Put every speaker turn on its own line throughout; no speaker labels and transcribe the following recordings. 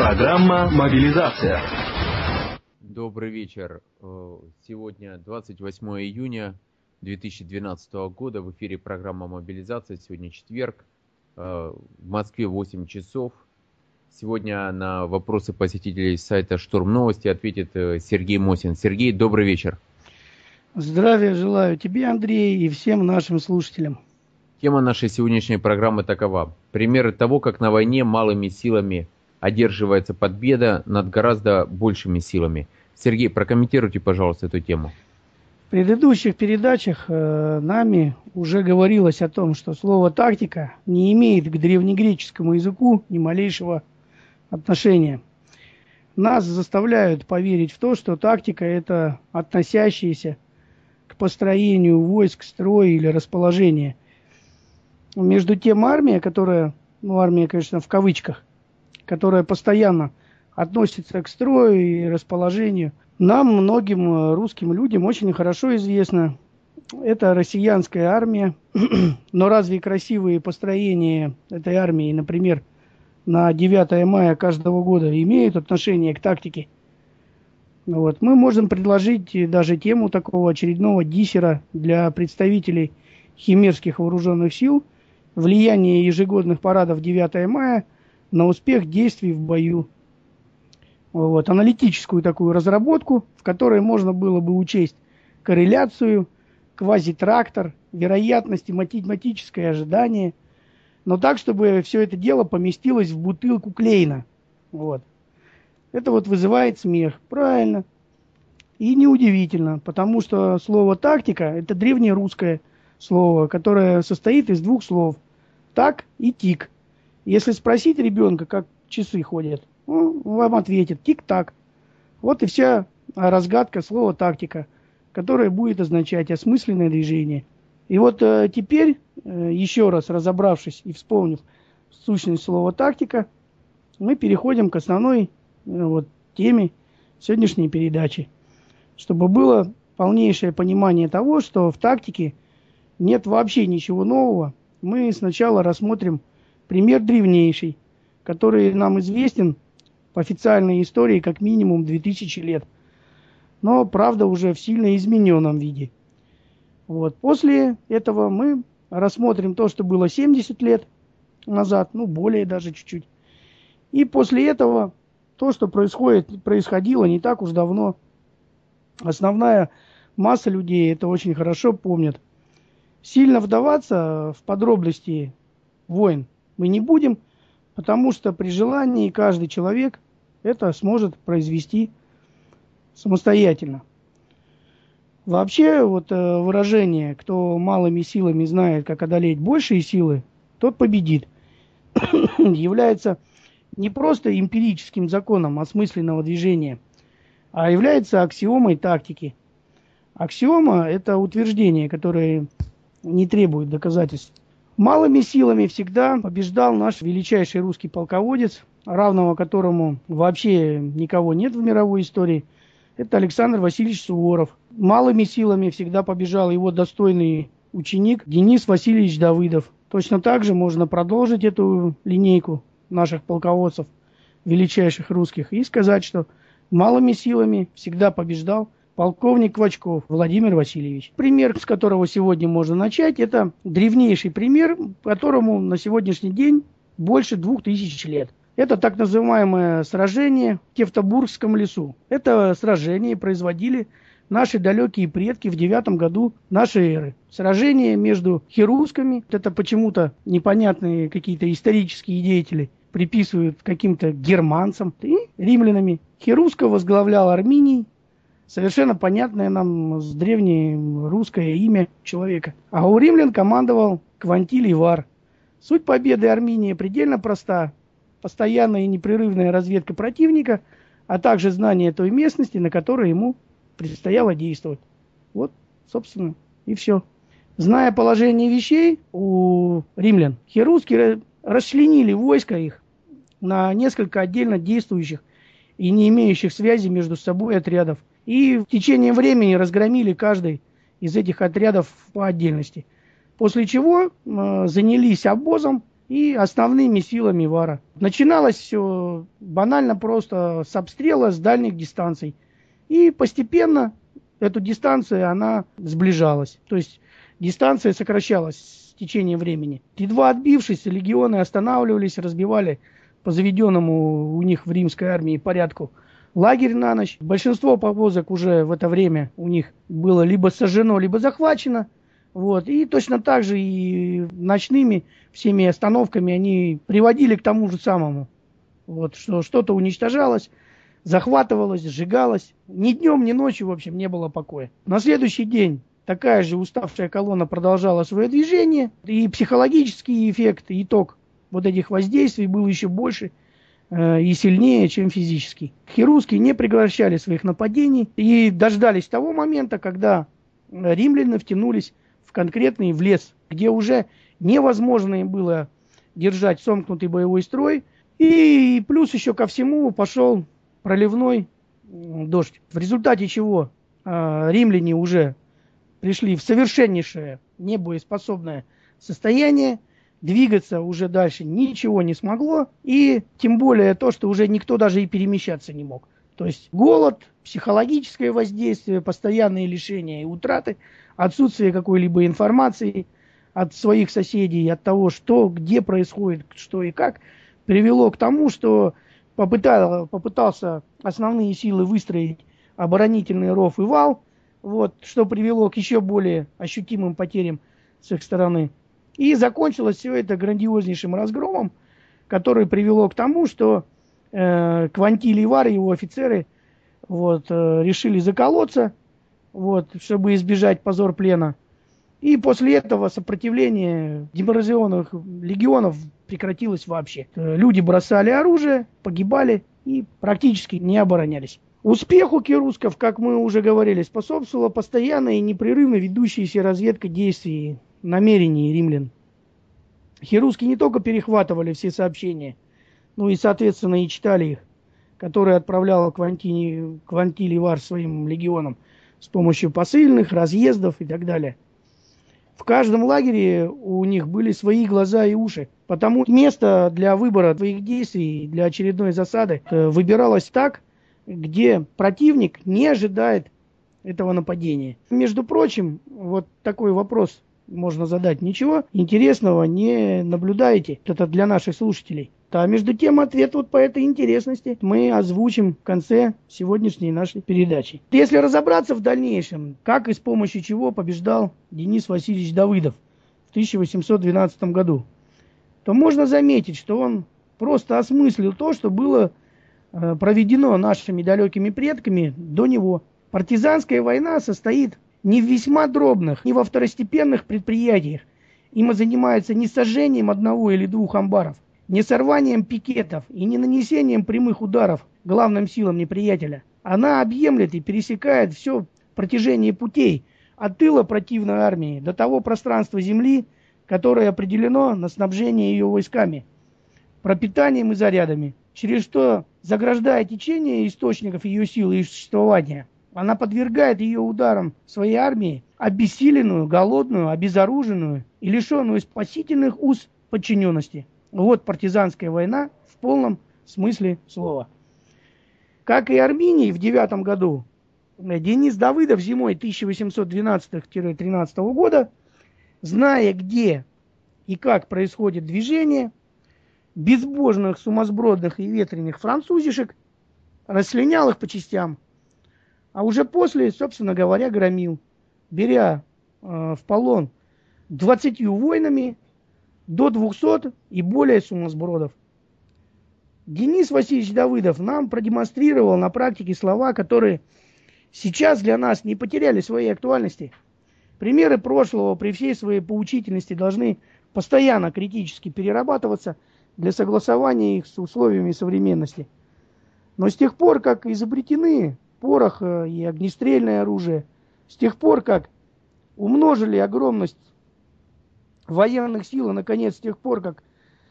Программа «Мобилизация».
Добрый вечер. Сегодня 28 июня 2012 года. В эфире программа «Мобилизация». Сегодня четверг. В Москве 8 часов. Сегодня на вопросы посетителей сайта «Штурм Новости» ответит Сергей Мосин. Сергей, добрый вечер.
Здравия желаю тебе, Андрей, и всем нашим слушателям.
Тема нашей сегодняшней программы такова. Примеры того, как на войне малыми силами одерживается победа над гораздо большими силами. Сергей, прокомментируйте, пожалуйста, эту тему.
В предыдущих передачах нами уже говорилось о том, что слово «тактика» не имеет к древнегреческому языку ни малейшего отношения. Нас заставляют поверить в то, что тактика – это относящаяся к построению войск, строя или расположения. Между тем армия, которая, армия, конечно, в кавычках, которая постоянно относится к строю и расположению, нам, многим русским людям, очень хорошо известно. Это россиянская армия. Но разве красивые построения этой армии, например, на 9 мая каждого года имеют отношение к тактике? Мы можем предложить даже тему такого очередного диссера для представителей химерских вооруженных сил: влияние ежегодных парадов 9 мая на успех действий в бою. Аналитическую такую разработку, в которой можно было бы учесть корреляцию, квазитрактор, вероятность и математическое ожидание, но так, чтобы все это дело поместилось в бутылку Клейна. Это вызывает смех, правильно. И неудивительно, потому что слово «тактика» – это древнерусское слово, которое состоит из двух слов – «так» и «тик». Если спросить ребенка, как часы ходят, он вам ответит «тик-так». Вот и вся разгадка слова «тактика», которое будет означать осмысленное движение. И теперь, еще раз разобравшись и вспомнив сущность слова «тактика», мы переходим к основной теме сегодняшней передачи, чтобы было полнейшее понимание того, что в тактике нет вообще ничего нового. Мы сначала рассмотрим пример древнейший, который нам известен по официальной истории как минимум 2000 лет, но, правда, уже в сильно измененном виде. После этого мы рассмотрим то, что было 70 лет назад, более даже чуть-чуть. И после этого то, что происходило не так уж давно. Основная масса людей это очень хорошо помнят. Сильно вдаваться в подробности войн мы не будем, потому что при желании каждый человек это сможет произвести самостоятельно. Вообще, выражение «кто малыми силами знает, как одолеть большие силы, тот победит» является не просто эмпирическим законом осмысленного движения, а является аксиомой тактики. Аксиома – это утверждение, которое не требует доказательств. Малыми силами всегда побеждал наш величайший русский полководец, равного которому вообще никого нет в мировой истории. Это Александр Васильевич Суворов. Малыми силами всегда побежал его достойный ученик Денис Васильевич Давыдов. Точно так же можно продолжить эту линейку наших полководцев, величайших русских, и сказать, что малыми силами всегда побеждал полковник Квачков Владимир Васильевич. Пример, с которого сегодня можно начать, это древнейший пример, которому на сегодняшний день больше 2000 лет. Это так называемое сражение в Тевтобургском лесу. Это сражение производили наши далекие предки в 9 году нашей эры. Сражение между херусками, это почему-то непонятные какие-то исторические деятели приписывают каким-то германцам, и римлянами. Херуска возглавлял Арминий, совершенно понятное нам с древнерусское имя человека. А у римлян командовал Квантилий Вар. Суть победы Арминии предельно проста. Постоянная и непрерывная разведка противника, а также знание той местности, на которой ему предстояло действовать. Собственно, и все. Зная положение вещей у римлян, херусские расчленили войско их на несколько отдельно действующих и не имеющих связи между собой отрядов. И в течение времени разгромили каждый из этих отрядов по отдельности. После чего занялись обозом и основными силами Вара. Начиналось все банально просто с обстрела с дальних дистанций. И постепенно эту дистанцию она сближалась. То есть дистанция сокращалась с течением времени. Едва отбившись, легионы останавливались, разбивали по заведенному у них в римской армии порядку лагерь на ночь. Большинство повозок уже в это время у них было либо сожжено, либо захвачено. Вот. И точно так же и ночными всеми остановками они приводили к тому же самому. Вот, что что-то уничтожалось, захватывалось, сжигалось. Ни днем, ни ночью, в общем, не было покоя. На следующий день такая же уставшая колонна продолжала свое движение. И психологический эффект, итог вот этих воздействий был еще больше и сильнее, чем физический. Херусские не прекращали своих нападений и дождались того момента, когда римляне втянулись в конкретный в лес, где уже невозможно им было держать сомкнутый боевой строй. И плюс еще ко всему пошел проливной дождь. В результате чего римляне уже пришли в совершеннейшее небоеспособное состояние. Двигаться уже дальше ничего не смогло. И тем более то, что уже никто даже и перемещаться не мог. То есть голод, психологическое воздействие, постоянные лишения и утраты, отсутствие какой-либо информации от своих соседей, от того, что, где происходит, что и как, привело к тому, что попытался основные силы выстроить оборонительный ров и вал, вот, что привело к еще более ощутимым потерям с их стороны. И закончилось все это грандиознейшим разгромом, который привело к тому, что Квантилий Вар и его офицеры решили заколоться, чтобы избежать позор плена. И после этого сопротивление деморализованных легионов прекратилось вообще. Люди бросали оружие, погибали и практически не оборонялись. Успеху херусков, как мы уже говорили, способствовала постоянная и непрерывно ведущаяся разведка действий, намерений римлян. Херусские не только перехватывали все сообщения, ну и, соответственно, и читали их, которые отправлял Квантилий Вар своим легионам с помощью посыльных, разъездов и так далее. В каждом лагере у них были свои глаза и уши. Потому место для выбора своих действий, для очередной засады выбиралось так, где противник не ожидает этого нападения. Между прочим, вот такой вопрос можно задать. Ничего интересного не наблюдаете? Это для наших слушателей. А между тем ответ по этой интересности мы озвучим в конце сегодняшней нашей передачи. Если разобраться в дальнейшем, как и с помощью чего побеждал Денис Васильевич Давыдов в 1812 году, то можно заметить, что он просто осмыслил то, что было проведено нашими далекими предками до него. Партизанская война состоит не в весьма дробных, не во второстепенных предприятиях. Им занимается не сожжением одного или двух амбаров, не сорванием пикетов и не нанесением прямых ударов главным силам неприятеля. Она объемлет и пересекает все протяжение путей от тыла противной армии до того пространства земли, которое определено на снабжение ее войсками, пропитанием и зарядами, через что, заграждая течение источников ее силы и существования, она подвергает ее ударам своей армии, обессиленную, голодную, обезоруженную и лишенную спасительных уз подчиненности. Вот партизанская война в полном смысле слова. Как и Арминий в 9 году, Денис Давыдов зимой 1812-13 года, зная, где и как происходит движение безбожных, сумасбродных и ветреных французишек, расчленял их по частям, а уже после, собственно говоря, громил, беря в полон 20 воинами до 200 и более сумасбродов. Денис Васильевич Давыдов нам продемонстрировал на практике слова, которые сейчас для нас не потеряли своей актуальности. Примеры прошлого при всей своей поучительности должны постоянно критически перерабатываться для согласования их с условиями современности. Но с тех пор, как изобретены порох и огнестрельное оружие, с тех пор, как умножили огромность военных сил, и, наконец, с тех пор, как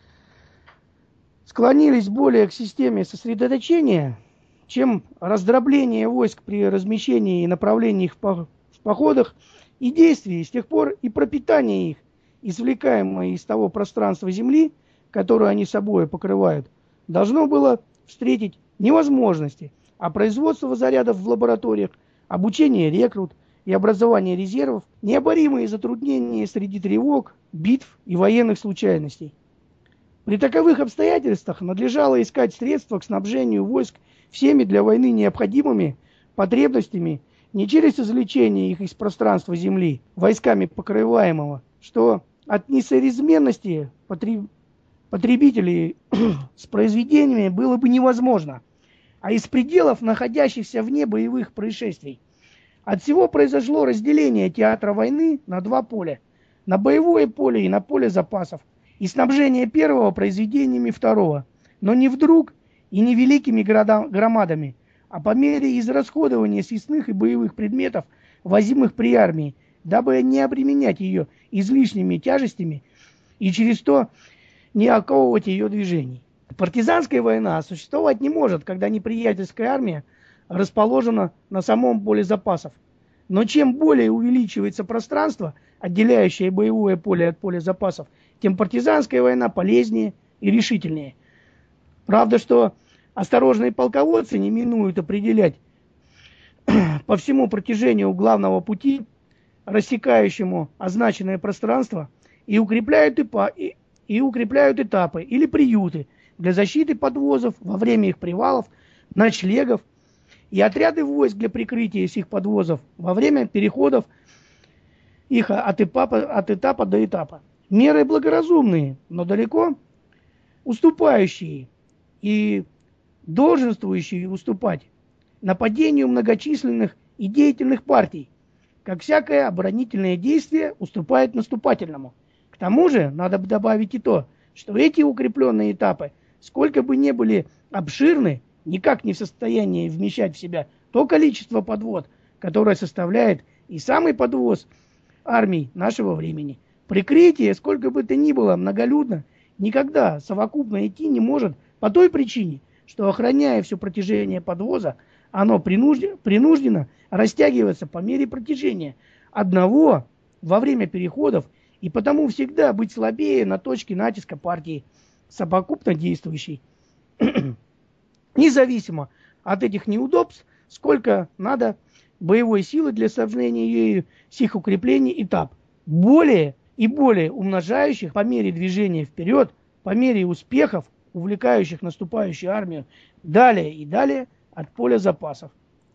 склонились более к системе сосредоточения, чем раздробление войск при размещении и направлении их в походах и действии, с тех пор и пропитание их, извлекаемое из того пространства земли, которую они собой покрывают, должно было встретить невозможности, а производство зарядов в лабораториях, обучение рекрут и образование резервов, необоримые затруднения среди тревог, битв и военных случайностей. При таковых обстоятельствах надлежало искать средства к снабжению войск всеми для войны необходимыми потребностями не через извлечение их из пространства Земли войсками покрываемого, что от несоразмерности потребителей с произведениями было бы невозможно, а из пределов находящихся вне боевых происшествий. От всего произошло разделение театра войны на два поля: на боевое поле и на поле запасов, и снабжение первого произведениями второго, но не вдруг и не великими громадами, а по мере израсходования съестных и боевых предметов, возимых при армии, дабы не обременять ее излишними тяжестями и через то не оковывать ее движений. Партизанская война существовать не может, когда неприятельская армия расположена на самом поле запасов. Но чем более увеличивается пространство, отделяющее боевое поле от поля запасов, тем партизанская война полезнее и решительнее. Правда, что осторожные полководцы не минуют определять по всему протяжению главного пути, рассекающему означенное пространство, и укрепляют этапы или приюты для защиты подвозов во время их привалов, ночлегов, и отряды войск для прикрытия этих подвозов во время переходов их от этапа до этапа. Меры благоразумные, но далеко уступающие и долженствующие уступать нападению многочисленных и деятельных партий, как всякое оборонительное действие уступает наступательному. К тому же надо добавить и то, что эти укрепленные этапы, сколько бы ни были обширны, никак не в состоянии вмещать в себя то количество подвод, которое составляет и самый подвоз армий нашего времени. Прикрытие, сколько бы то ни было многолюдно, никогда совокупно идти не может по той причине, что, охраняя все протяжение подвоза, оно принуждено растягиваться по мере протяжения одного во время переходов и потому всегда быть слабее на точке натиска партии, совокупно действующей. Независимо от этих неудобств, сколько надо боевой силы для снабжения ею сих укреплений этап, более и более умножающих по мере движения вперед, по мере успехов, увлекающих наступающую армию далее и далее от поля запасов.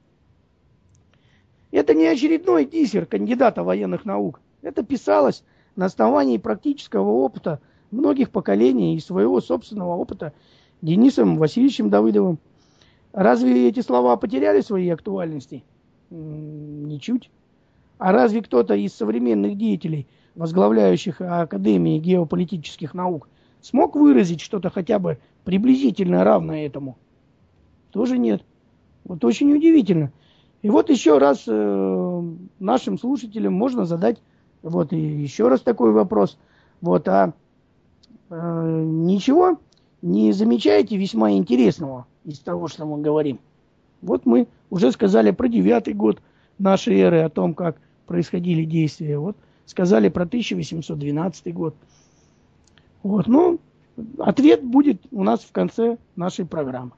Это не очередной диссер кандидата военных наук. Это писалось на основании практического опыта многих поколений и своего собственного опыта Денисом Васильевичем Давыдовым. Разве эти слова потеряли свои актуальности? Ничуть. А разве кто-то из современных деятелей, возглавляющих Академии геополитических наук, смог выразить что-то хотя бы приблизительно равное этому? Тоже нет. Вот очень удивительно. И вот еще раз нашим слушателям можно задать вот и еще раз такой вопрос. Вот, ничего не замечаете весьма интересного из того, что мы говорим? Вот мы уже сказали про 9-й год нашей эры, о том, как происходили действия. Вот сказали про 1812 год. Вот, ну, ответ будет у нас в конце нашей программы.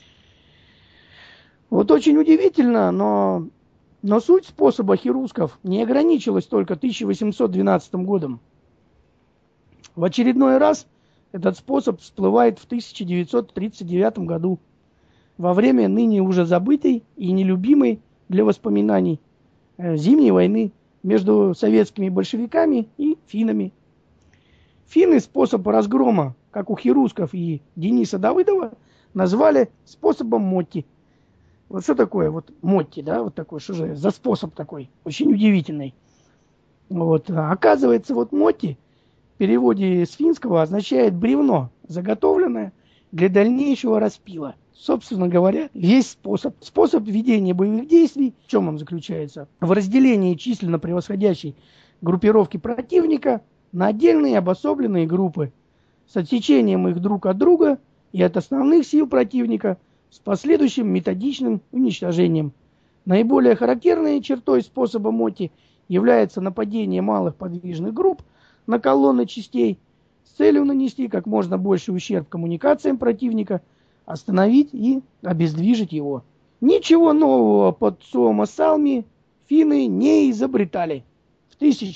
Вот очень удивительно, но суть способа хирургов не ограничилась только 1812 годом. В очередной раз этот способ всплывает в 1939 году, во время ныне уже забытой и нелюбимой для воспоминаний Зимней войны между советскими большевиками и финнами. Финны способ разгрома, как у хирургов и Дениса Давыдова, назвали способом Мотти. Вот что такое вот Мотти, да, вот такой, что же за способ такой, очень удивительный. Вот, оказывается, вот Мотти в переводе с финского означает бревно, заготовленное для дальнейшего распила. Собственно говоря, весь способ ведения боевых действий, в чем он заключается? В разделении численно превосходящей группировки противника на отдельные обособленные группы с отсечением их друг от друга и от основных сил противника с последующим методичным уничтожением. Наиболее характерной чертой способа Мотти является нападение малых подвижных групп на колонны частей с целью нанести как можно больше ущерб коммуникациям противника, остановить и обездвижить его. Ничего нового под Suomussalmi финны не изобретали в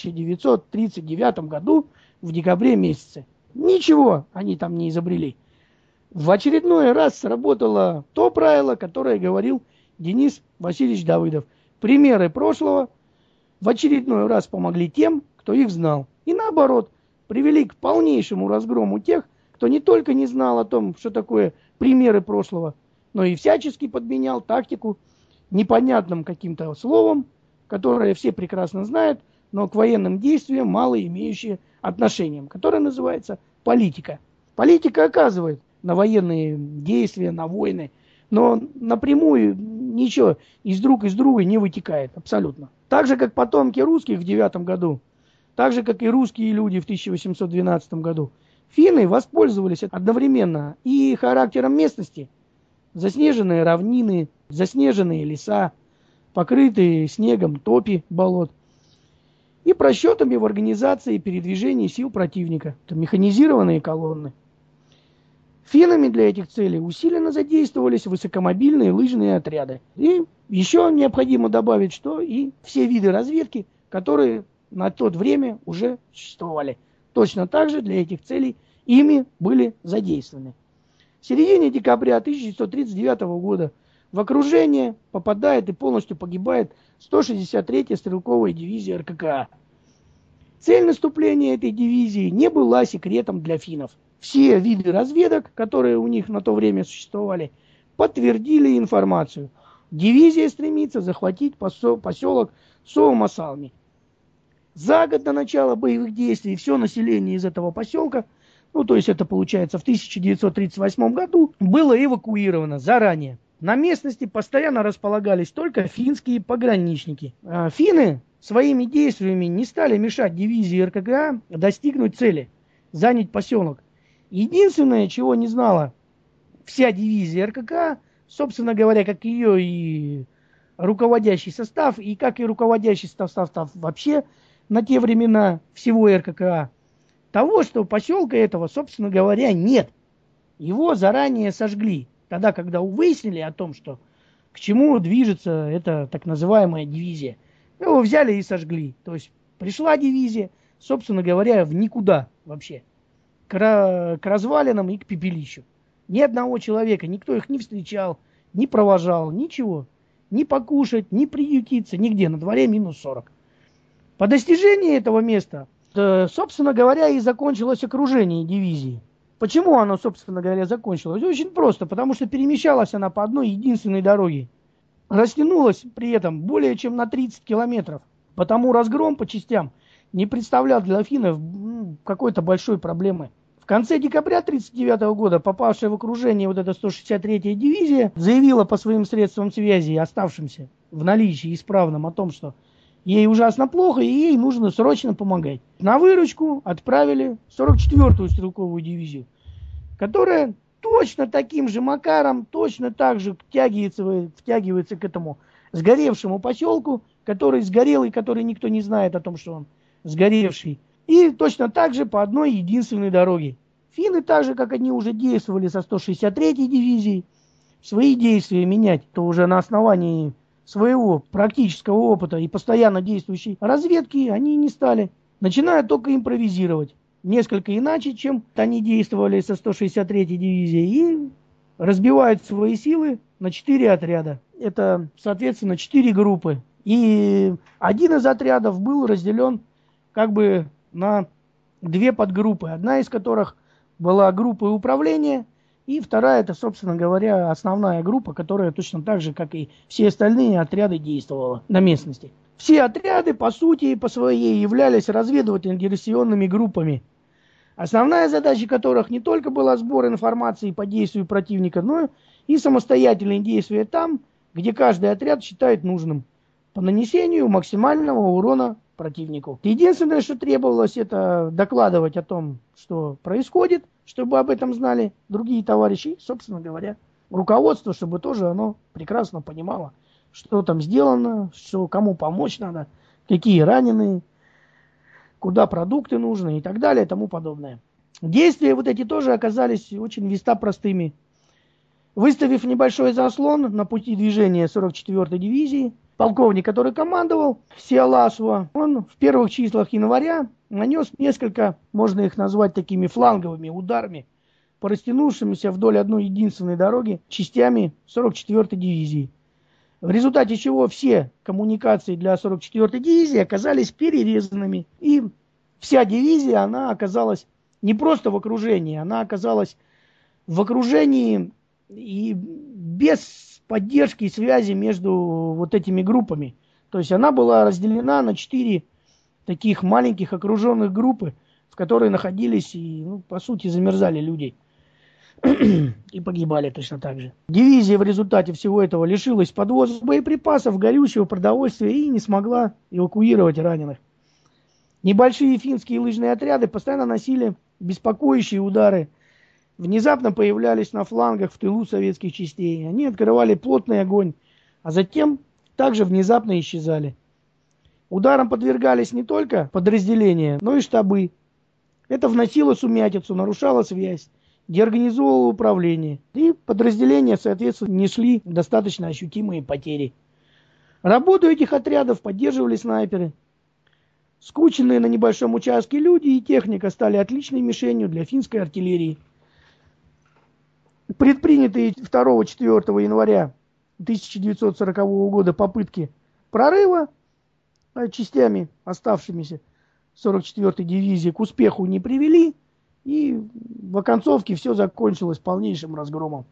1939 году в декабре месяце. Ничего они там не изобрели. В очередной раз сработало то правило, которое говорил Денис Васильевич Давыдов. Примеры прошлого в очередной раз помогли тем, кто их знал. И наоборот, привели к полнейшему разгрому тех, кто не только не знал о том, что такое примеры прошлого, но и всячески подменял тактику непонятным каким-то словом, которое все прекрасно знают, но к военным действиям мало имеющее отношение, которое называется политика. Политика оказывает на военные действия, на войны, но напрямую ничего из друга не вытекает абсолютно. Так же, как потомки русских в 9 году, так же, как и русские люди в 1812 году, финны воспользовались одновременно и характером местности, заснеженные равнины, заснеженные леса, покрытые снегом топи болот, и просчетами в организации передвижения сил противника, это механизированные колонны. Финнами для этих целей усиленно задействовались высокомобильные лыжные отряды. И еще необходимо добавить, что и все виды разведки, которые на то время уже существовали. Точно так же для этих целей ими были задействованы. В середине декабря 1939 года в окружение попадает и полностью погибает 163-я стрелковая дивизия РККА. Цель наступления этой дивизии не была секретом для финнов. Все виды разведок, которые у них на то время существовали, подтвердили информацию. Дивизия стремится захватить поселок Suomussalmi. За год до начала боевых действий все население из этого поселка, то есть это получается в 1938 году, было эвакуировано заранее. На местности постоянно располагались только финские пограничники. Финны своими действиями не стали мешать дивизии РККА достигнуть цели, занять поселок. Единственное, чего не знала вся дивизия РККА, собственно говоря, как ее и руководящий состав, и как и руководящий состав вообще на те времена всего РККА, того, что поселка этого, собственно говоря, нет. Его заранее сожгли. Тогда, когда выяснили о том, что к чему движется эта так называемая дивизия, его взяли и сожгли. То есть пришла дивизия, собственно говоря, в никуда вообще. К развалинам и к пепелищу. Ни одного человека, никто их не встречал, не провожал, ничего. Ни покушать, ни приютиться, нигде. На дворе минус 40. По достижении этого места, собственно говоря, и закончилось окружение дивизии. Почему оно, собственно говоря, закончилось? Очень просто, потому что перемещалась она по одной единственной дороге. Растянулась при этом более чем на 30 километров. Потому разгром по частям не представлял для финнов какой-то большой проблемы. В конце декабря 1939 года попавшая в окружение вот эта 163-я дивизия заявила по своим средствам связи, оставшимся в наличии исправным, о том, что ей ужасно плохо и ей нужно срочно помогать. На выручку отправили 44-ю стрелковую дивизию, которая точно таким же макаром, точно так же втягивается к этому сгоревшему поселку, который сгорел и который никто не знает о том, что он сгоревший. И точно так же по одной единственной дороге. Финны, так же, как они уже действовали со 163-й дивизией, свои действия менять, то уже на основании своего практического опыта и постоянно действующей разведки они не стали. Начинают только импровизировать. Несколько иначе, чем они действовали со 163-й дивизией. И разбивают свои силы на 4 отряда. Это, соответственно, 4 группы. И один из отрядов был разделен как бы на 2 подгруппы. Одна из которых была группой управления, и вторая, это, собственно говоря, основная группа, которая точно так же, как и все остальные отряды, действовала на местности. Все отряды, по сути и по своей, являлись разведывательно-диверсионными группами, основная задача которых не только была сбор информации по действию противника, но и самостоятельные действия там, где каждый отряд считает нужным, по нанесению максимального урона противнику. Единственное, что требовалось, это докладывать о том, что происходит, чтобы об этом знали другие товарищи, собственно говоря, руководство, чтобы тоже оно прекрасно понимало, что там сделано, что кому помочь надо, какие раненые, куда продукты нужны и так далее и тому подобное. Действия вот эти тоже оказались очень весьма простыми. Выставив небольшой заслон на пути движения 44-й дивизии, полковник, который командовал, Сиалашва, он в первых числах января нанес несколько, можно их назвать такими фланговыми ударами, по растянувшимся вдоль одной единственной дороги частями 44-й дивизии. В результате чего все коммуникации для 44-й дивизии оказались перерезанными. И вся дивизия, она оказалась не просто в окружении, она оказалась в окружении и без поддержки и связи между вот этими группами. То есть она была разделена на 4 таких маленьких окруженных группы, в которые находились и, по сути, замерзали люди. И погибали точно так же. Дивизия в результате всего этого лишилась подвоза боеприпасов, горючего, продовольствия и не смогла эвакуировать раненых. Небольшие финские лыжные отряды постоянно носили беспокоящие удары. Внезапно появлялись на флангах в тылу советских частей. Они открывали плотный огонь, а затем также внезапно исчезали. Ударам подвергались не только подразделения, но и штабы. Это вносило сумятицу, нарушало связь, деорганизовывало управление. И подразделения, соответственно, несли достаточно ощутимые потери. Работу этих отрядов поддерживали снайперы. Скученные на небольшом участке люди и техника стали отличной мишенью для финской артиллерии. Предпринятые 2-4 января 1940 года попытки прорыва частями, оставшимися 44-й дивизии, к успеху не привели, и в оконцовке все закончилось полнейшим разгромом.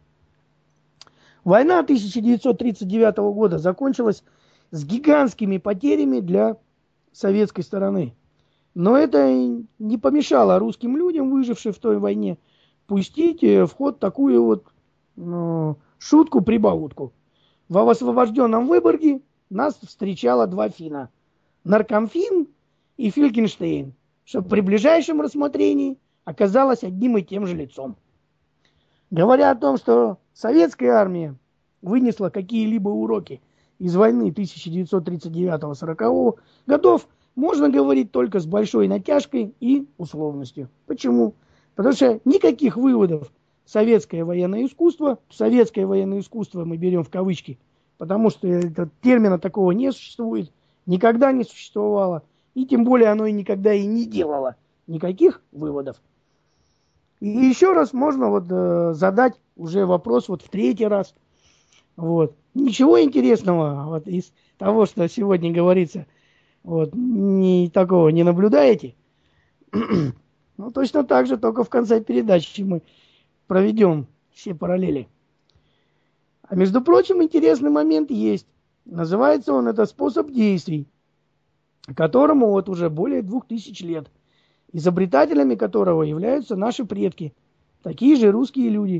Война 1939 года закончилась с гигантскими потерями для советской стороны. Но это не помешало русским людям, выжившим в той войне, пустить в ход такую вот шутку-прибаутку. В освобожденном Выборге нас встречало 2 финна. Наркомфин и Филькенштейн, что при ближайшем рассмотрении оказалось одним и тем же лицом. Говоря о том, что советская армия вынесла какие-либо уроки из войны 1939-40 годов, можно говорить только с большой натяжкой и условностью. Почему? Потому что никаких выводов советское военное искусство мы берем в кавычки, потому что термина такого не существует, никогда не существовало, и тем более оно и никогда и не делало никаких выводов. И еще раз можно задать уже вопрос в 3-й раз. Ничего интересного из того, что сегодня говорится, такого не наблюдаете? Точно так же, только в конце передачи мы проведем все параллели. А между прочим, интересный момент есть. Называется он это способ действий, которому уже более 2000 лет, изобретателями которого являются наши предки, такие же русские люди.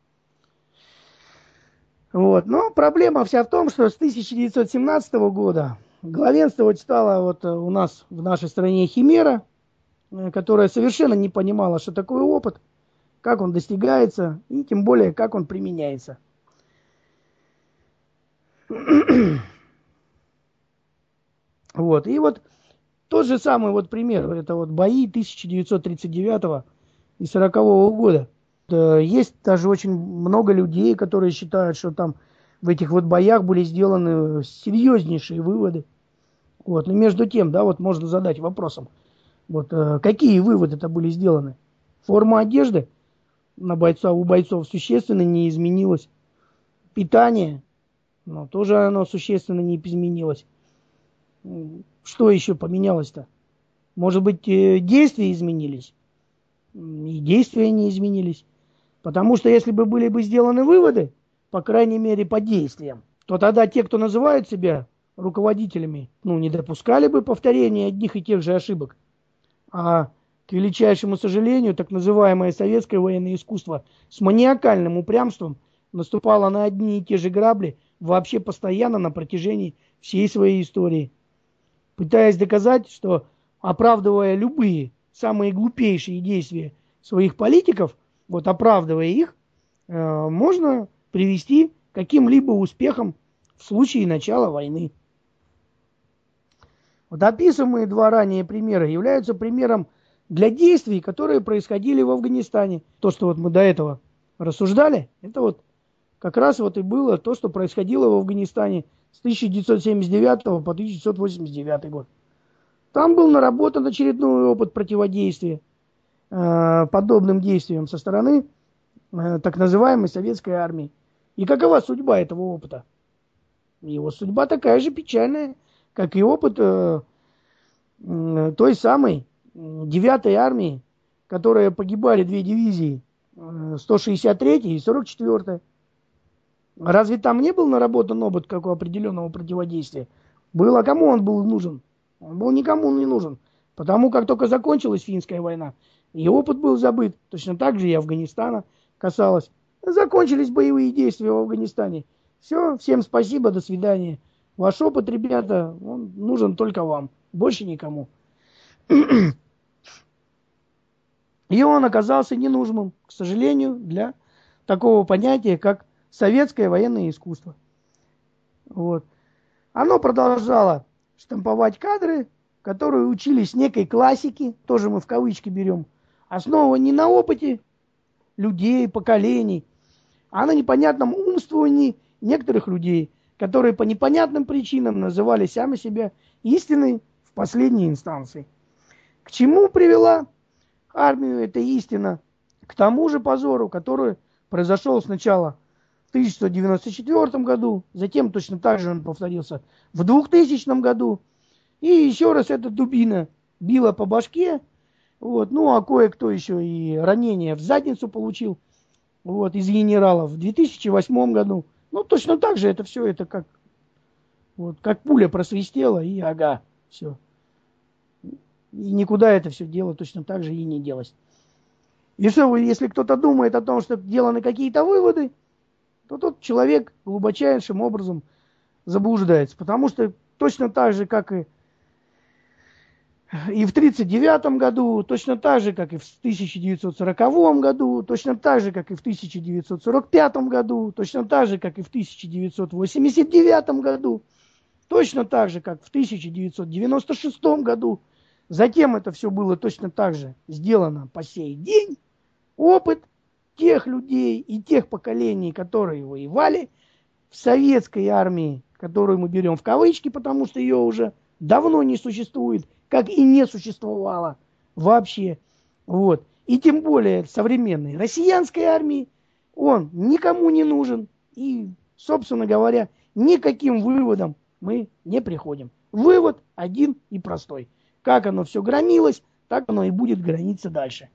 Но проблема вся в том, что с 1917 года главенствовать стала у нас в нашей стране химера, которая совершенно не понимала, что такое опыт, как он достигается и тем более, как он применяется. И тот же самый пример, это бои 1939 и 40 года. Есть даже очень много людей, которые считают, что там в этих боях были сделаны серьезнейшие выводы. Но между тем, можно задать вопросом, какие выводы-то были сделаны? Форма одежды у бойцов существенно не изменилась. Питание, тоже оно существенно не изменилось. Что еще поменялось-то? Может быть, действия изменились? И действия не изменились. Потому что если бы были сделаны выводы, по крайней мере, по действиям, то тогда те, кто называют себя руководителями, не допускали бы повторения одних и тех же ошибок. А, к величайшему сожалению, так называемое советское военное искусство с маниакальным упрямством наступало на одни и те же грабли вообще постоянно на протяжении всей своей истории. Пытаясь доказать, что, оправдывая любые самые глупейшие действия своих политиков, оправдывая их, можно привести к каким-либо успехам в случае начала войны. Описанные 2 ранее примера являются примером для действий, которые происходили в Афганистане. То, что вот мы до этого рассуждали, это вот как раз вот и было то, что происходило в Афганистане с 1979 по 1989 год. Там был наработан очередной опыт противодействия подобным действиям со стороны так называемой советской армии. И какова судьба этого опыта? Его судьба такая же печальная, как и опыт той самой 9-й армии, которая погибали две дивизии, 163-я и 44-я. Разве там не был наработан опыт как у определенного противодействия? Был, а кому он был нужен? Он был никому не нужен. Потому как только закончилась финская война, и опыт был забыт. Точно так же и Афганистана касалось. Закончились боевые действия в Афганистане. Все, всем спасибо, до свидания. Ваш опыт, ребята, он нужен только вам, больше никому. И он оказался ненужным, к сожалению, для такого понятия, как советское военное искусство. Вот. Оно продолжало штамповать кадры, которые учились некой классике, тоже мы в кавычки берем, основанной не на опыте людей, поколений, а на непонятном умствовании некоторых людей, которые по непонятным причинам называли сами себя истиной в последней инстанции. К чему привела армию эта истина? К тому же позору, который произошел сначала в 1994 году, затем точно так же он повторился в 2000 году, и еще раз эта дубина била по башке, вот, ну а кое-кто еще и ранение в задницу получил, вот, из генералов в 2008 году. Ну, точно так же это все, это как, вот, как пуля просвистела, и ага, все. И никуда это все дело точно так же и не делось. И что, если кто-то думает о том, что деланы какие-то выводы, то тот человек глубочайшим образом заблуждается. Потому что точно так же, как и в 1939 году, точно так же, как и в 1940 году, точно так же, как и в 1945 году, точно так же, как и в 1989 году, точно так же, как в 1996 году. Затем это все было точно так же сделано по сей день. Опыт тех людей и тех поколений, которые воевали в советской армии, которую мы берем в кавычки, потому что ее уже давно не существует, как и не существовало вообще. Вот. И тем более современной россиянской армии он никому не нужен. И, собственно говоря, никаким выводом мы не приходим. Вывод один и простой. Как оно все громилось, так оно и будет громиться дальше.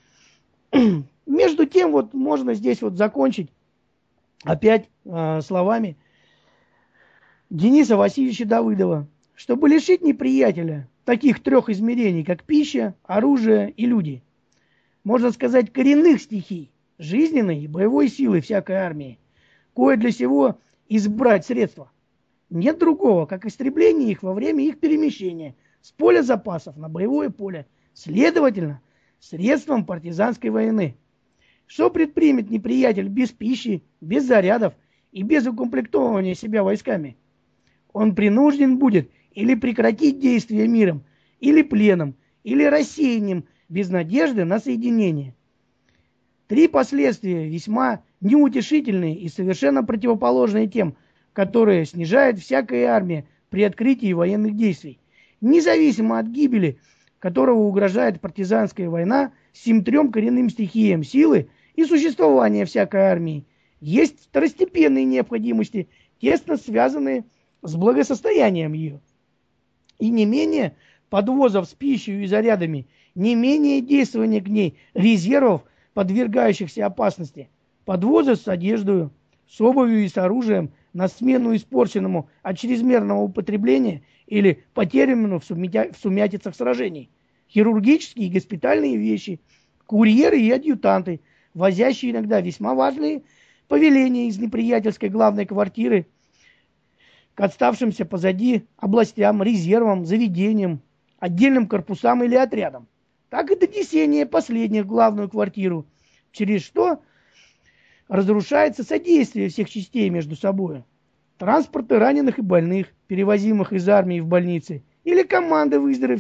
Между тем, вот можно здесь вот закончить опять словами Дениса Васильевича Давыдова. Чтобы лишить неприятеля таких трех измерений, как пища, оружие и люди, можно сказать, коренных стихий, жизненной и боевой силы всякой армии, кое для сего избрать средства. Нет другого, как истребление их во время их перемещения с поля запасов на боевое поле, следовательно, средством партизанской войны. Что предпримет неприятель без пищи, без зарядов и без укомплектования себя войсками? Он принужден будет или прекратить действие миром, или пленом, или рассеянием без надежды на соединение. Три последствия весьма неутешительные и совершенно противоположные тем, которые снижает всякая армия при открытии военных действий, независимо от гибели, которого угрожает партизанская война, сим трем коренным стихиям силы и существования всякой армии, есть второстепенные необходимости, тесно связанные с благосостоянием ее. И не менее подвозов с пищей и зарядами, не менее действования к ней резервов, подвергающихся опасности, подвозов с одеждой, с обувью и с оружием на смену испорченному от чрезмерного употребления или потерянному в сумятицах сражений, хирургические и госпитальные вещи, курьеры и адъютанты, возящие иногда весьма важные повеления из неприятельской главной квартиры к отставшимся позади областям, резервам, заведениям, отдельным корпусам или отрядам, так и донесение последних в главную квартиру, через что разрушается содействие всех частей между собой. Транспорты раненых и больных, перевозимых из армии в больницы, или команды выздоровевших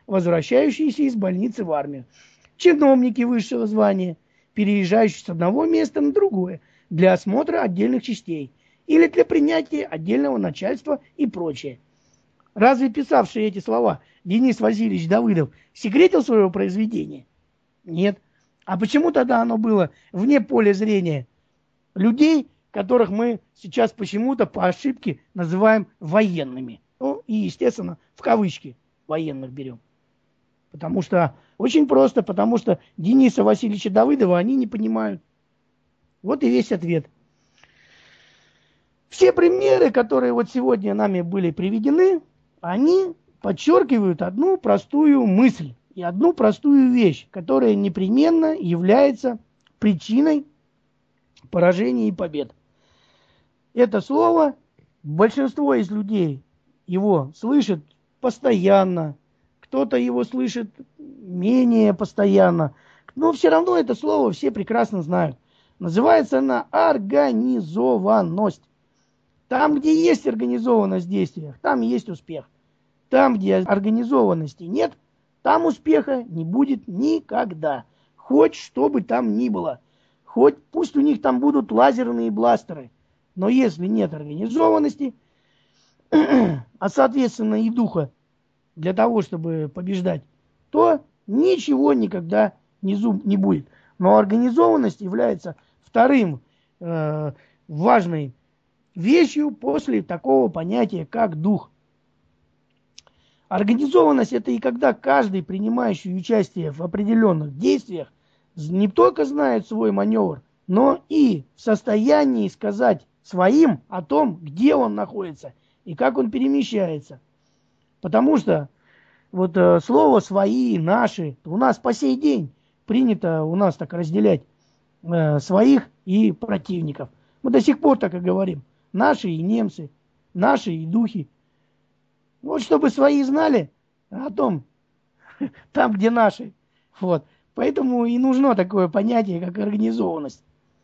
возвращающиеся из больницы в армию. Чиновники высшего звания, переезжающие с одного места на другое для осмотра отдельных частей или для принятия отдельного начальства и прочее. Разве писавший эти слова Денис Васильевич Давыдов секретил своего произведения? Нет. А почему тогда оно было вне поля зрения людей, которых мы сейчас почему-то по ошибке называем военными? Ну и, естественно, в кавычки военных берем. Потому что очень просто, потому что Дениса Васильевича Давыдова они не понимают. Вот и весь ответ. Все примеры, которые вот сегодня нами были приведены, они подчеркивают одну простую мысль и одну простую вещь, которая непременно является причиной поражений и побед. Это слово большинство из людей его слышит постоянно, кто-то его слышит менее постоянно, но все равно это слово все прекрасно знают. Называется она организованность. Там, где есть организованность в действиях, там есть успех. Там, где организованности нет, там успеха не будет никогда. Хоть что бы там ни было. Хоть пусть у них там будут лазерные бластеры. Но если нет организованности, а соответственно и духа для того, чтобы побеждать, то ничего никогда не будет. Но организованность является вторым важной вещью после такого понятия, как дух. Организованность – это и когда каждый, принимающий участие в определенных действиях, не только знает свой маневр, но и в состоянии сказать своим о том, где он находится и как он перемещается. Потому что вот слово «свои», «наши» у нас по сей день принято у нас так разделять своих и противников. Мы до сих пор так и говорим. Наши и немцы, наши и духи. Вот чтобы свои знали о том, там, где наши. Вот. Поэтому и нужно такое понятие, как организованность.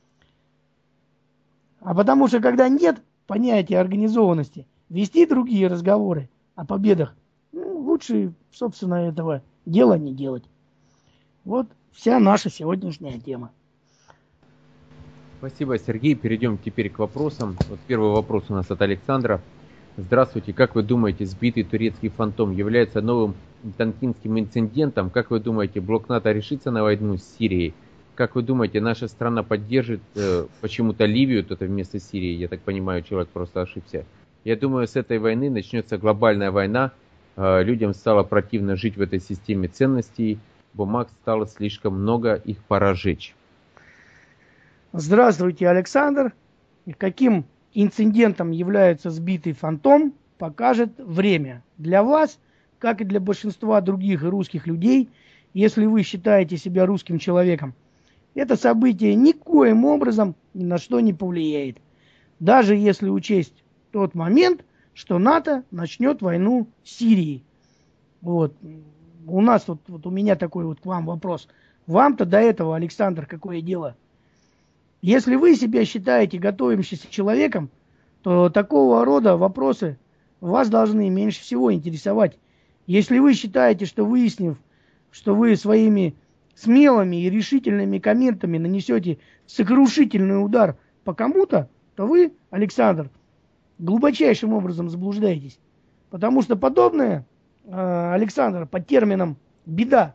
А потому что, когда нет понятия организованности, вести другие разговоры о победах, лучше, собственно, этого дела не делать. Вот вся наша сегодняшняя тема.
Спасибо, Сергей. Перейдем теперь к вопросам. Вот первый вопрос у нас от Александра. Здравствуйте. Как вы думаете, сбитый турецкий фантом является новым танкинским инцидентом? Как вы думаете, блок НАТО решится на войну с Сирией? Как вы думаете, наша страна поддержит почему-то Ливию, это вместо Сирии? Я так понимаю, человек просто ошибся. Я думаю, с этой войны начнется глобальная война. Людям стало противно жить в этой системе ценностей. Бумаг стало слишком много, их пора жечь.
Здравствуйте, Александр. Каким инцидентом является сбитый фантом, покажет время. Для вас, как и для большинства других русских людей, если вы считаете себя русским человеком, это событие никоим образом ни на что не повлияет. Даже если учесть тот момент, что НАТО начнет войну с Сирией. Вот. У нас вот у меня такой вот к вам вопрос. Вам-то до этого, Александр, какое дело? Если вы себя считаете готовящимся человеком, то такого рода вопросы вас должны меньше всего интересовать. Если вы считаете, что выяснив, что вы своими смелыми и решительными комментами нанесете сокрушительный удар по кому-то, то вы, Александр, глубочайшим образом заблуждаетесь. Потому что подобное, Александр, под термином «беда»,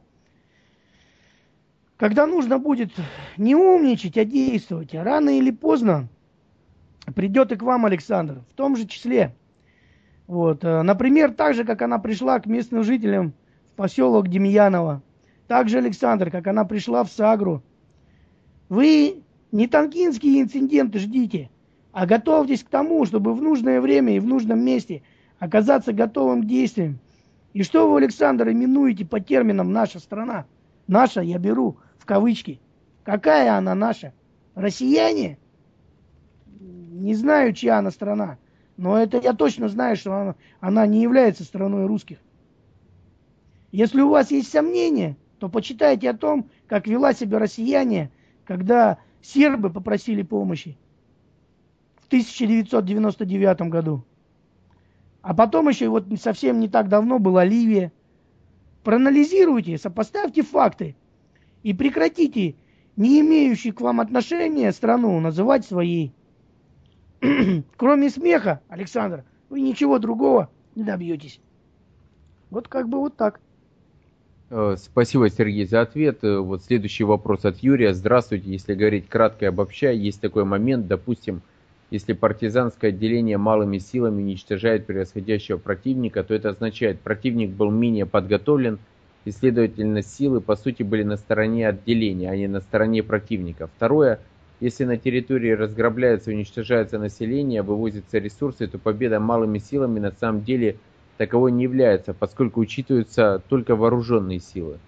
когда нужно будет не умничать, а действовать, рано или поздно придет и к вам, Александр, в том же числе. Вот. Например, так же, как она пришла к местным жителям в поселок Демьяново. Так же, Александр, как она пришла в Сагру. Вы не танкинские инциденты ждите, а готовьтесь к тому, чтобы в нужное время и в нужном месте оказаться готовым к действиям. И что вы, Александр, именуете под термином «наша страна»? Наша я беру в кавычки. Какая она наша? Россияне? Не знаю, чья она страна. Но это я точно знаю, что она не является страной русских. Если у вас есть сомнения, то почитайте о том, как вела себя россияне, когда сербы попросили помощи в 1999 году. А потом еще вот совсем не так давно была Ливия. проанализируйте, сопоставьте факты и прекратите не имеющую к вам отношения страну называть своей. Кроме смеха, Александр, вы ничего другого не добьетесь. Вот как бы вот так.
Спасибо, Сергей, за ответ. Вот следующий вопрос от Юрия. Здравствуйте. Если говорить кратко и обобщая, есть такой момент, допустим, если партизанское отделение малыми силами уничтожает превосходящего противника, то это означает, противник был менее подготовлен, и, следовательно, силы, по сути, были на стороне отделения, а не на стороне противника. Второе, если на территории разграбляется и уничтожается население, вывозятся ресурсы, то победа малыми силами на самом деле таковой не является, поскольку учитываются только вооруженные силы.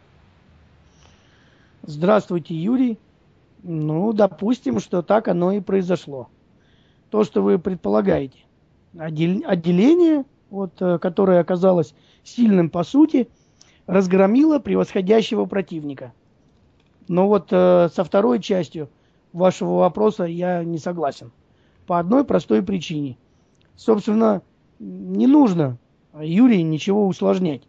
Здравствуйте, Юрий. Ну, допустим, что так оно и произошло. То, что вы предполагаете. Отделение, вот, которое оказалось сильным по сути, разгромило превосходящего противника. Но вот со второй частью вашего вопроса я не согласен. По одной простой причине. Собственно, не нужно, Юрий, ничего усложнять.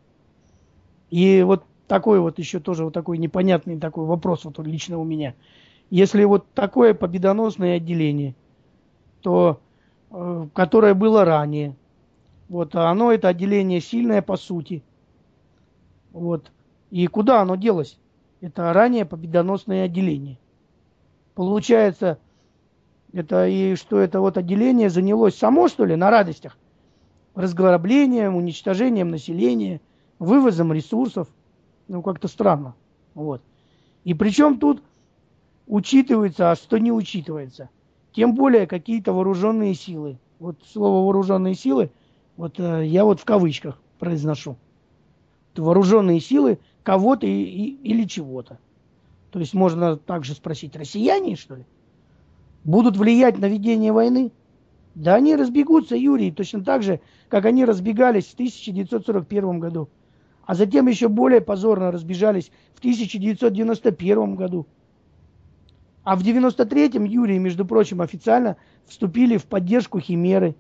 И вот такой вот еще тоже вот такой непонятный такой вопрос вот лично у меня. Если вот такое победоносное отделение, то, которое было ранее, вот оно, это отделение сильное по сути. Вот. И куда оно делось? Это ранее победоносное отделение. Получается, это и что это вот отделение занялось само, что ли, на радостях? Разграблением, уничтожением населения, вывозом ресурсов. Ну, как-то странно. Вот. И причем тут учитывается, а что не учитывается? Тем более какие-то вооруженные силы. Вот слово вооруженные силы, вот я вот в кавычках произношу. Вооруженные силы кого-то или чего-то. То есть можно также спросить, россияне, что ли, будут влиять на ведение войны? Да они разбегутся, Юрий, точно так же, как они разбегались в 1941 году. А затем еще более позорно разбежались в 1991 году. А в 1993-м, Юрий, между прочим, официально вступили в поддержку Химеры.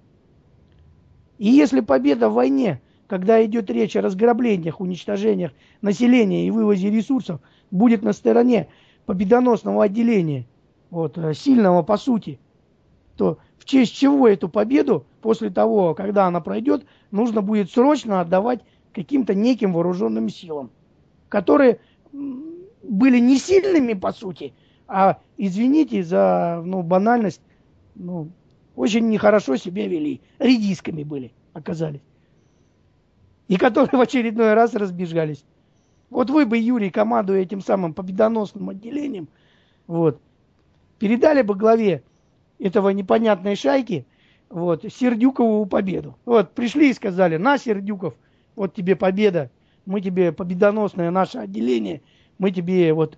И если победа в войне, когда идет речь о разграблениях, уничтожениях населения и вывозе ресурсов, будет на стороне победоносного отделения, вот, сильного по сути, то в честь чего эту победу, после того, когда она пройдет, нужно будет срочно отдавать каким-то неким вооруженным силам, которые были не сильными по сути, а, извините за банальность, очень нехорошо себя вели, редисками были, оказались. И которые в очередной раз разбежались. Вот вы бы, Юрий, командуя этим самым победоносным отделением, вот, передали бы главе этого непонятной шайки, вот, Сердюкову победу. Вот, пришли и сказали, на, Сердюков, вот тебе победа, мы тебе победоносное наше отделение, мы тебе вот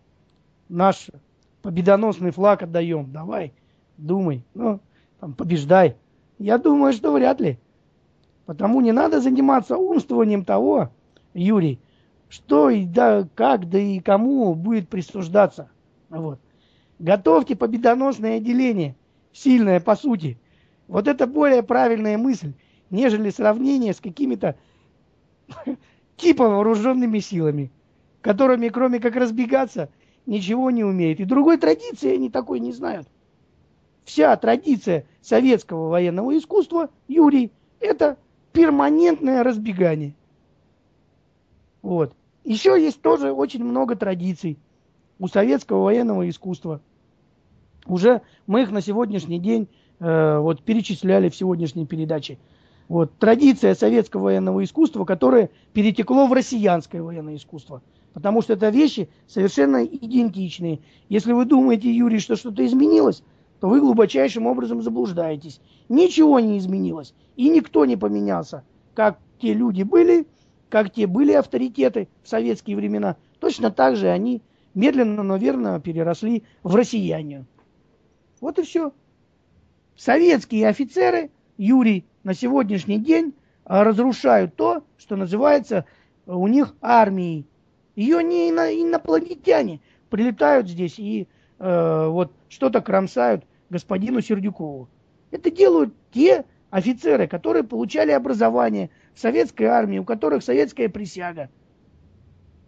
наш победоносный флаг отдаем, давай, думай, там, побеждай. Я думаю, что вряд ли. Потому не надо заниматься умствованием того, Юрий, что и да, как, да и кому будет присуждаться. Вот. Готовьте победоносное отделение, сильное по сути. Вот это более правильная мысль, нежели сравнение с какими-то типа вооруженными силами, которыми, кроме как разбегаться, ничего не умеют. И другой традиции они такой не знают. Вся традиция советского военного искусства, Юрий, это перманентное разбегание. Вот. Еще есть тоже очень много традиций у советского военного искусства. Уже мы их на сегодняшний день вот перечисляли в сегодняшней передаче. Вот. Традиция советского военного искусства, которое перетекло в россиянское военное искусство. Потому что это вещи совершенно идентичные. Если вы думаете, Юрий, что что-то изменилось, то вы глубочайшим образом заблуждаетесь. Ничего не изменилось. И никто не поменялся. Как те люди были, как те были авторитеты в советские времена, точно так же они медленно, но верно переросли в россиянию. Вот и все. Советские офицеры, Юрий, на сегодняшний день разрушают то, что называется у них армией. Ее не инопланетяне прилетают здесь и вот что-то кромсают господину Сердюкову. Это делают те офицеры, которые получали образование в советской армии, у которых советская присяга.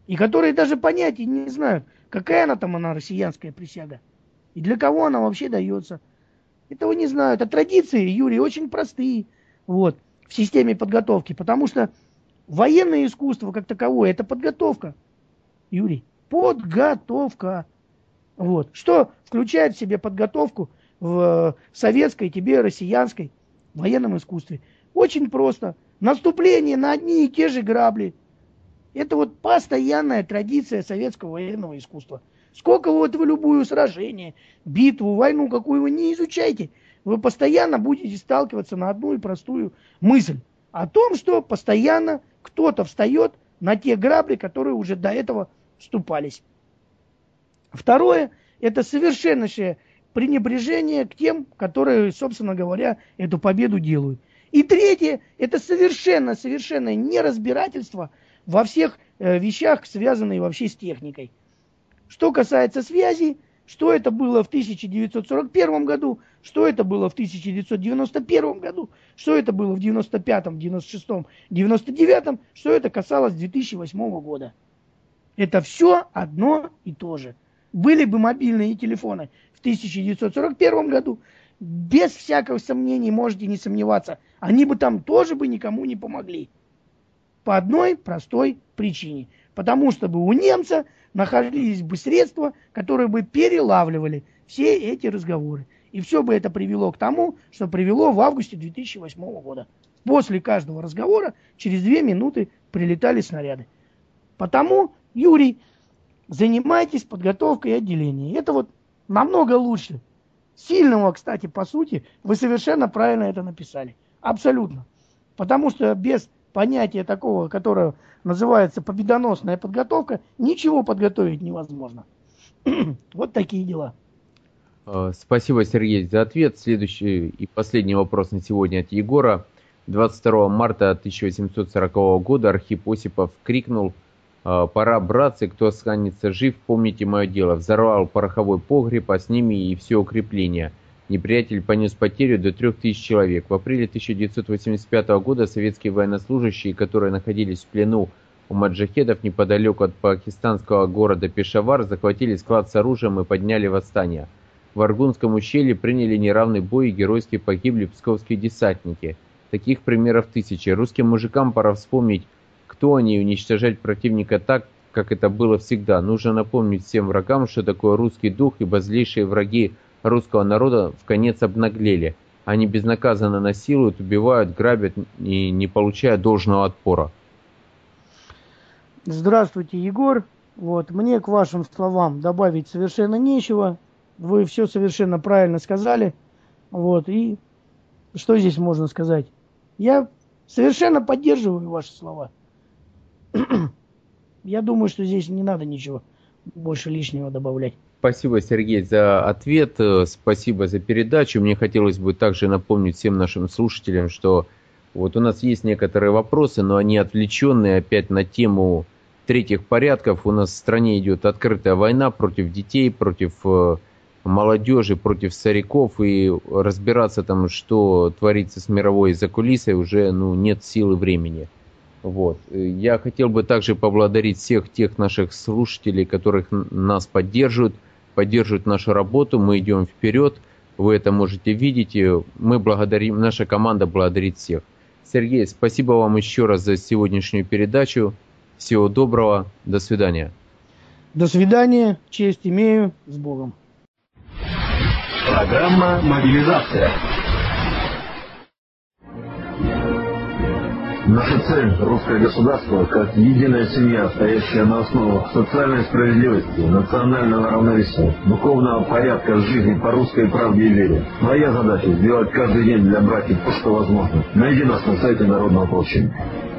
и которые даже понятия не знают, какая она россиянская присяга, и для кого она вообще дается. Этого не знают. А традиции, Юрий, очень простые вот, в системе подготовки, потому что военное искусство как таковое – это подготовка, Юрий, подготовка. Вот. Что включает в себе подготовку в советской, тебе россиянской военном искусстве? Очень просто. Наступление на одни и те же грабли. Это вот постоянная традиция советского военного искусства. Сколько вот вы любую сражение, битву, войну, какую вы не изучаете, вы постоянно будете сталкиваться на одну и простую мысль. О том, что постоянно кто-то встает на те грабли, которые уже до этого вступались. Второе, это совершеннейшее пренебрежение к тем, которые, собственно говоря, эту победу делают. И третье, это совершенное неразбирательство во всех вещах, связанных вообще с техникой. Что касается связи, что это было в 1941 году, что это было в 1991 году, что это было в 1995, 1996, 1999, что это касалось 2008 года. Это все одно и то же. Были бы мобильные телефоны в 1941 году, без всякого сомнения, можете не сомневаться, они бы там тоже бы никому не помогли. По одной простой причине. Потому что бы у немца находились бы средства, которые бы перелавливали все эти разговоры. И все бы это привело к тому, что привело в августе 2008 года. После каждого разговора через 2 минуты прилетали снаряды. Потому, Юрий, занимайтесь подготовкой отделения. Это вот намного лучше. Сильного, кстати, по сути, вы совершенно правильно это написали. Абсолютно. Потому что без понятия такого, которое называется победоносная подготовка, ничего подготовить невозможно. Вот такие дела.
Спасибо, Сергей, за ответ. Следующий и последний вопрос на сегодня от Егора. 22 марта 1840 года Архип Осипов крикнул: «Пора, братцы, кто останется жив, помните мое дело». Взорвал пороховой погреб, а с ними и все укрепления. Неприятель понес потерю до 3000 человек. В апреле 1985 года советские военнослужащие, которые находились в плену у маджахедов неподалеку от пакистанского города Пешавар, захватили склад с оружием и подняли восстание. В Аргунском ущелье приняли неравный бой и геройски погибли псковские десантники. Таких примеров тысячи. Русским мужикам пора вспомнить, кто они, и уничтожать противника так, как это было всегда. Нужно напомнить всем врагам, что такое русский дух, ибо злейшие враги русского народа вконец обнаглели. Они безнаказанно насилуют, убивают, грабят и не получая должного отпора.
Здравствуйте, Егор. Вот, мне к вашим словам добавить совершенно нечего. Вы все совершенно правильно сказали. Вот, и что здесь можно сказать? Я совершенно поддерживаю ваши слова. Я думаю, что здесь не надо ничего больше лишнего добавлять.
Спасибо, Сергей, за ответ, спасибо за передачу. Мне хотелось бы также напомнить всем нашим слушателям, что вот у нас есть некоторые вопросы, но они отвлеченные опять на тему третьих порядков. У нас в стране идет открытая война против детей, против молодежи, против стариков, и разбираться там, что творится с мировой закулисой, уже нет сил и времени. Вот. Я хотел бы также поблагодарить всех тех наших слушателей, которых нас поддерживают нашу работу. Мы идем вперед, вы это можете видеть. Мы благодарим, наша команда благодарит всех. Сергей, спасибо вам еще раз за сегодняшнюю передачу. Всего доброго, до свидания.
До свидания, честь имею, с Богом.
Программа «Мобилизация».
Наша цель – русское государство, как единая семья, стоящая на основах социальной справедливости, национального равновесия, духовного порядка жизни по русской правде и вере. Моя задача – сделать каждый день для братьев то, что возможно. Найди нас на сайте Народного ополчения.